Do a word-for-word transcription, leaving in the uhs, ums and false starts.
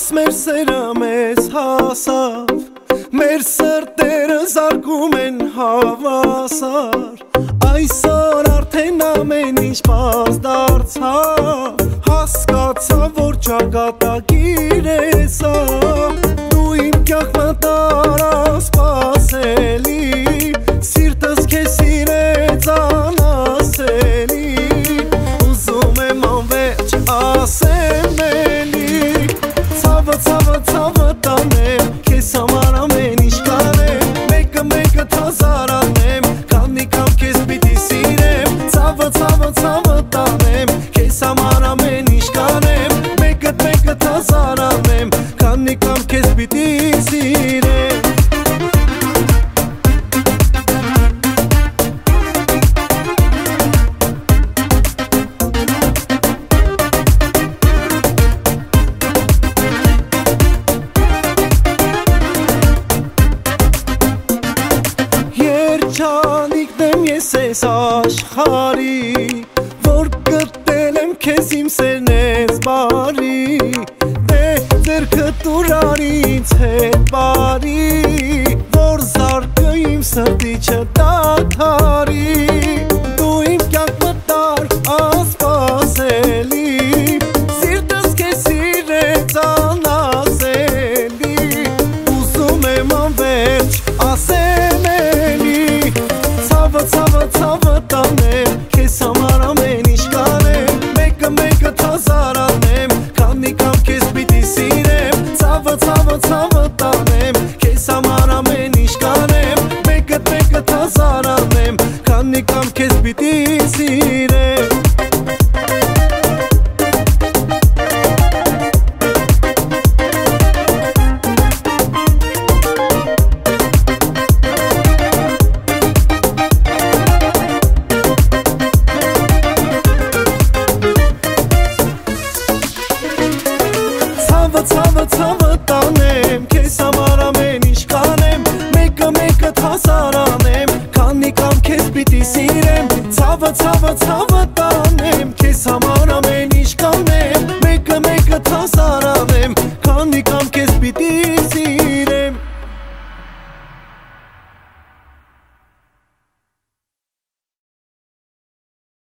Այս մեր սերը մեզ հասավ, մեր սրտերը զարկում են հավասար, այսօր արդեն ամեն ինչ պարզ դարձավ, հասկացա, որ ճակատագիր ես դու իմ կյանքը տարա սպասելի, սիրտս քեզ սիրեց անասելի, ուզում եմ անվերջ ասեմ էլի, ցավը ցավը ցավը տանեմ, քեզ համար ամեն ինչ կանեմ, մեկը մեկը հազարանեմ, քանի կամ քեզ պիտի սիրեմ, ցավը ցավը ցավը տանեմ, քեզ համար ամեն ինչ կանեմ, մեկը մեկը հազարանեմ, քանի կամ քեզ պիտի սիրեմ։ Երջանիկն եմ ես ես աշխարի, որ գտել եմ քեզ իմ սերն ես բարի, դե ձեռքդ ուրար ինձ հետ բարի, որ զարկը իմ սրտի չդադարի, դու իմ կյանք մտար ասպասելի, սիրտս քեզ սիրեց անասելի, ուզում եմ անվերջ ասեմ էլի, ցավը ցավը ցավը տանեմ, քեզ համար ամեն ինչ կանեմ, մեկը մեկը հազարանեմ, քանի կամ քեզ պիտի սիրեմ, ցավը ցավը ցավը տանեմ, քեզ համար ամեն ինչ կանեմ, մեկը մեկը հազարանեմ, քանի կամ քեզ պիտի սիրեմ։ Ցավը ցավը տանեմ, քեզ համար ամեն ինչ կանեմ, մեկը մեկը հազարանեմ, քանի կամ քեզ պիտի սիրեմ, ցավը ցավը ցավը